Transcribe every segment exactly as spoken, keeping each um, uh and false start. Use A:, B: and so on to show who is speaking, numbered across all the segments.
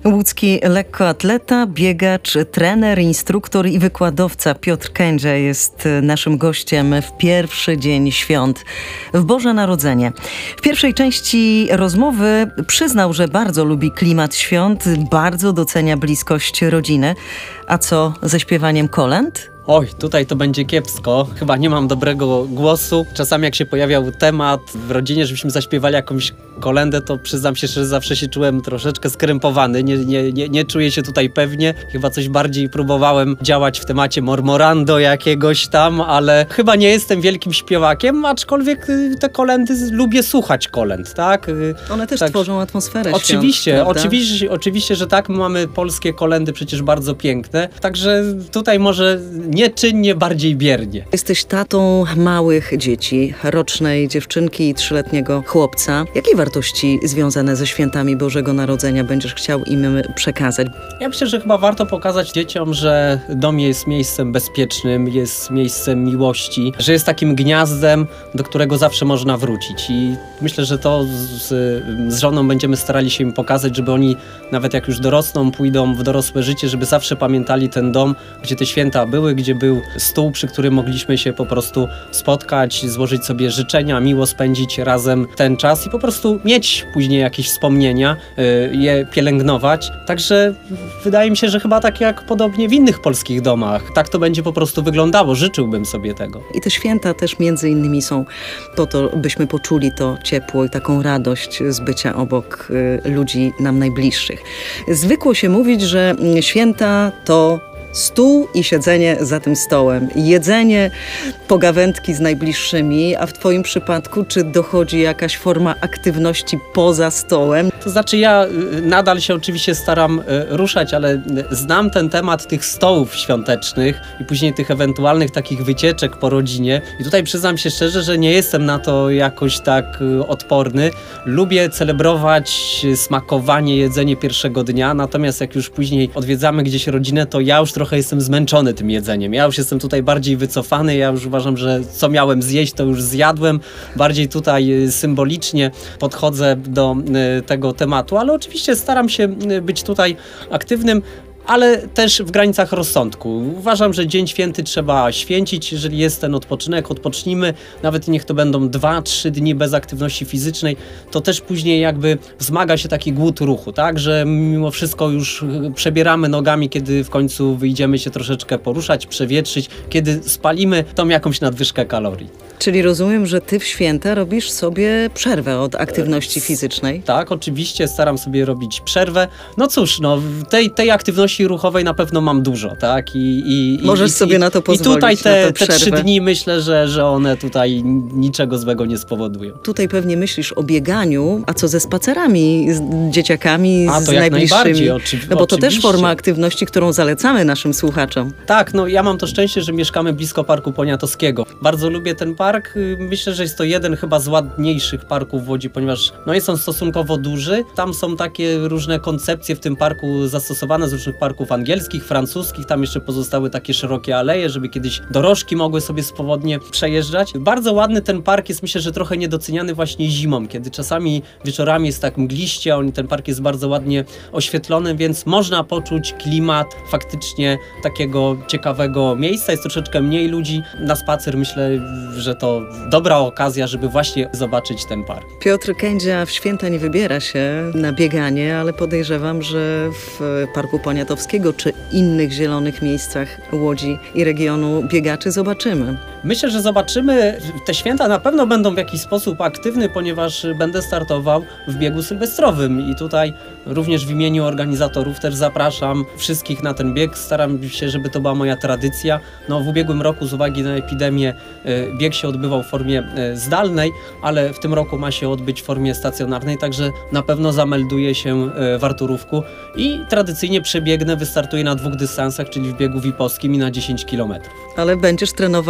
A: Łódzki lekkoatleta, biegacz, trener, instruktor i wykładowca Piotr Kędzia jest naszym gościem w pierwszy dzień świąt, w Boże Narodzenie. W pierwszej części rozmowy przyznał, że bardzo lubi klimat świąt, bardzo docenia bliskość rodziny. A co ze śpiewaniem kolęd?
B: Oj, tutaj to będzie kiepsko. Chyba nie mam dobrego głosu. Czasami jak się pojawiał temat w rodzinie, żebyśmy zaśpiewali jakąś kolędę, to przyznam się, że zawsze się czułem troszeczkę skrępowany. Nie, nie, nie, nie czuję się tutaj pewnie. Chyba coś bardziej próbowałem działać w temacie mormorando jakiegoś tam, ale chyba nie jestem wielkim śpiewakiem, aczkolwiek te kolędy, lubię słuchać kolęd, tak?
A: One też
B: tak.
A: tworzą atmosferę
B: Oczywiście,
A: świąt,
B: oczywiście, oczywiście, że tak. My mamy polskie kolędy przecież bardzo piękne. Także tutaj może nieczynnie, bardziej biernie.
A: Jesteś tatą małych dzieci, rocznej dziewczynki i trzyletniego chłopca. Jakie wartości związane ze świętami Bożego Narodzenia będziesz chciał im przekazać?
B: Ja myślę, że chyba warto pokazać dzieciom, że dom jest miejscem bezpiecznym, jest miejscem miłości, że jest takim gniazdem, do którego zawsze można wrócić. I myślę, że to z, z żoną będziemy starali się im pokazać, żeby oni, nawet jak już dorosną, pójdą w dorosłe życie, żeby zawsze pamiętali ten dom, gdzie te święta były, gdzie był stół, przy którym mogliśmy się po prostu spotkać, złożyć sobie życzenia, miło spędzić razem ten czas i po prostu mieć później jakieś wspomnienia, yy, je pielęgnować. Także wydaje mi się, że chyba tak jak podobnie w innych polskich domach, tak to będzie po prostu wyglądało. Życzyłbym sobie tego.
A: I te święta też między innymi są po to, byśmy poczuli to ciepło i taką radość z bycia obok y, ludzi nam najbliższych. Zwykło się mówić, że święta to stół i siedzenie za tym stołem, jedzenie, pogawędki z najbliższymi, a w twoim przypadku czy dochodzi jakaś forma aktywności poza stołem?
B: To znaczy ja nadal się oczywiście staram ruszać, ale znam ten temat tych stołów świątecznych i później tych ewentualnych takich wycieczek po rodzinie i tutaj przyznam się szczerze, że nie jestem na to jakoś tak odporny. Lubię celebrować smakowanie, jedzenie pierwszego dnia, natomiast jak już później odwiedzamy gdzieś rodzinę, to ja już trochę trochę jestem zmęczony tym jedzeniem. Ja już jestem tutaj bardziej wycofany, ja już uważam, że co miałem zjeść, to już zjadłem. Bardziej tutaj symbolicznie podchodzę do tego tematu, ale oczywiście staram się być tutaj aktywnym, ale też w granicach rozsądku. Uważam, że Dzień Święty trzeba święcić, jeżeli jest ten odpoczynek, odpocznijmy, nawet niech to będą dwa, trzy dni bez aktywności fizycznej, to też później jakby wzmaga się taki głód ruchu, tak, że mimo wszystko już przebieramy nogami, kiedy w końcu wyjdziemy się troszeczkę poruszać, przewietrzyć, kiedy spalimy tą jakąś nadwyżkę kalorii.
A: Czyli rozumiem, że ty w święta robisz sobie przerwę od aktywności fizycznej?
B: Tak, oczywiście staram sobie robić przerwę. No cóż, no tej, tej aktywności ruchowej na pewno mam dużo, tak? I, i,
A: Możesz
B: i,
A: sobie
B: i,
A: na to pozwolić.
B: I tutaj te,
A: te
B: trzy dni myślę, że, że one tutaj niczego złego nie spowodują.
A: Tutaj pewnie myślisz o bieganiu, a co ze spacerami, z dzieciakami,
B: a, to
A: z
B: jak
A: najbliższymi?
B: Oczy,
A: no bo to
B: oczywiście.
A: też forma aktywności, którą zalecamy naszym słuchaczom.
B: Tak, no ja mam to szczęście, że mieszkamy blisko Parku Poniatowskiego. Bardzo lubię ten park. Myślę, że jest to jeden chyba z ładniejszych parków w Łodzi, ponieważ no jest on stosunkowo duży. Tam są takie różne koncepcje w tym parku zastosowane z różnych parków angielskich, francuskich. Tam jeszcze pozostały takie szerokie aleje, żeby kiedyś dorożki mogły sobie swobodnie przejeżdżać. Bardzo ładny ten park jest, myślę, że trochę niedoceniany właśnie zimą, kiedy czasami wieczorami jest tak mgliście, on, ten park jest bardzo ładnie oświetlony, więc można poczuć klimat faktycznie takiego ciekawego miejsca. Jest troszeczkę mniej ludzi na spacer. Myślę, że to dobra okazja, żeby właśnie zobaczyć ten park.
A: Piotr Kędzia w święta nie wybiera się na bieganie, ale podejrzewam, że w Parku Poniatowskiego czy innych zielonych miejscach Łodzi i regionu biegaczy zobaczymy.
B: Myślę, że zobaczymy. Te święta na pewno będą w jakiś sposób aktywne, ponieważ będę startował w biegu sylwestrowym i tutaj również w imieniu organizatorów też zapraszam wszystkich na ten bieg. Staram się, żeby to była moja tradycja. No, w ubiegłym roku z uwagi na epidemię bieg się odbywał w formie zdalnej, ale w tym roku ma się odbyć w formie stacjonarnej, także na pewno zamelduję się w Arturówku i tradycyjnie przebiegnę, wystartuję na dwóch dystansach, czyli w biegu wipowskim i na dziesięć kilometrów.
A: Ale będziesz trenował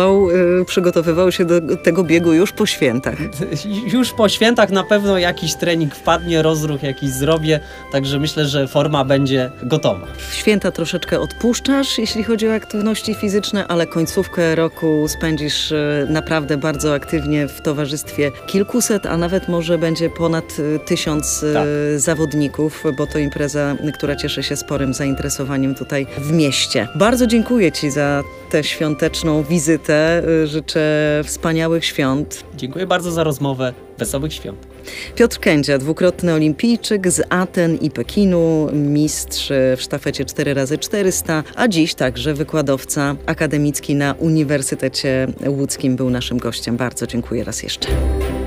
A: y, przygotowywał się do tego biegu już po świętach.
B: Już po świętach na pewno jakiś trening wpadnie, rozruch jakiś zrobię, także myślę, że forma będzie gotowa.
A: W święta troszeczkę odpuszczasz, jeśli chodzi o aktywności fizyczne, ale końcówkę roku spędzisz y, naprawdę bardzo aktywnie w towarzystwie kilkuset, a nawet może będzie ponad y, tysiąc y,
B: Tak.
A: zawodników, bo to impreza, która cieszy się sporym zainteresowaniem tutaj w mieście. Bardzo dziękuję Ci za tę świąteczną wizytę. Życzę wspaniałych świąt.
B: Dziękuję bardzo za rozmowę. Wesołych świąt.
A: Piotr Kędzia, dwukrotny olimpijczyk z Aten i Pekinu, mistrz w sztafecie cztery razy czterysta, a dziś także wykładowca akademicki na Uniwersytecie Łódzkim był naszym gościem. Bardzo dziękuję raz jeszcze.